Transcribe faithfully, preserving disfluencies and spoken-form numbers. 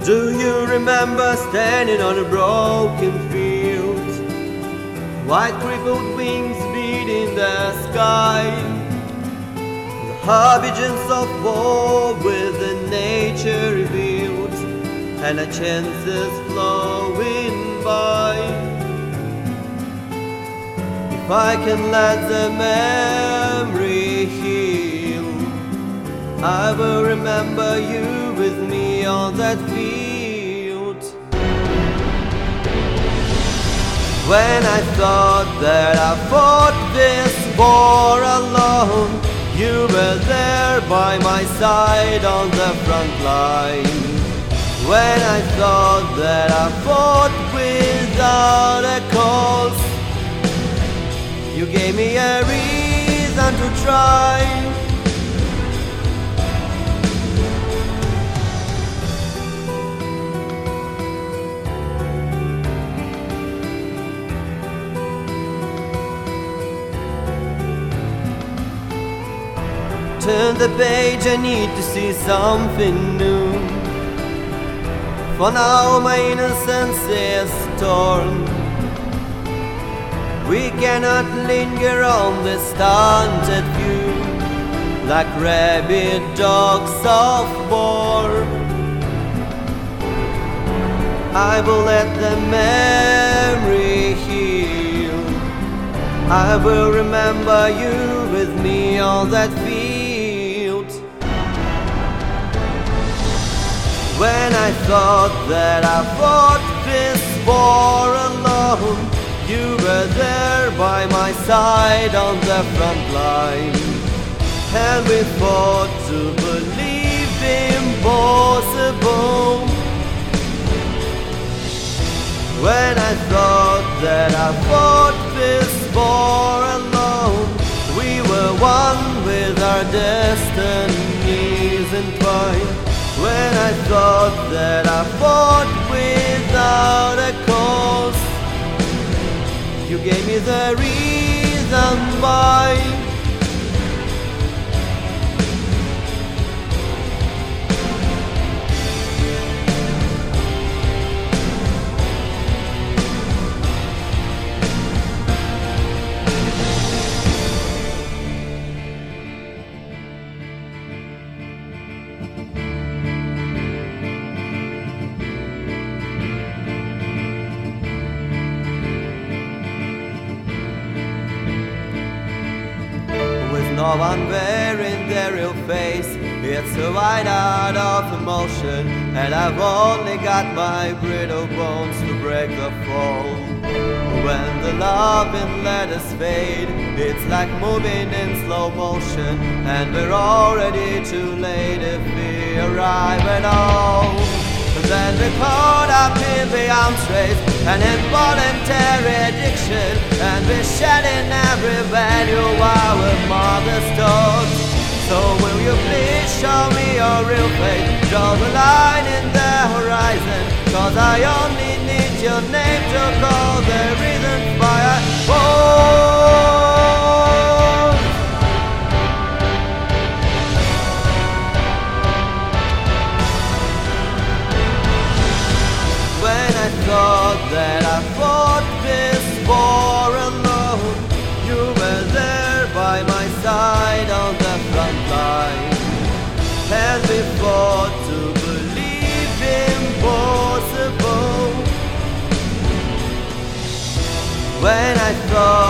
Do you remember standing on a broken field? White crippled wings beating the sky, the harbingers of war with the nature revealed, and the chances flowing by. If I can let the memory heal, I will remember you with me on that field. When I thought that I fought this war alone, you were there by my side on the front line. When I thought that I fought without a cause, you gave me a reason to try. Turn the page, I need to see something new. For now my innocence is torn. We cannot linger on this stunted view, like rabid dogs of war. I will let the memory heal. I will remember you with me on that field. When I thought that I fought this war alone, you were there by my side on the front line, and we fought to believe impossible. When I thought that I fought this war alone, we were one with our destinies entwined. When I thought that I fought without a cause, you gave me the reason why. No one wearing their real face, it's a white out of emotion, and I've only got my brittle bones to break the fall. When the loving letters fade, it's like moving in slow motion, and we're already too late if we arrive at all. Then we're caught up in the arms race, an involuntary addiction, and we're shedding every value of our mother's taught. So will you please show me your real face, draw the line in the horizon, cause I only need your name to call the reason why I fought. When I thought that I fought this war alone, you were there by my side on the front line, and we fought to believe impossible. When I thought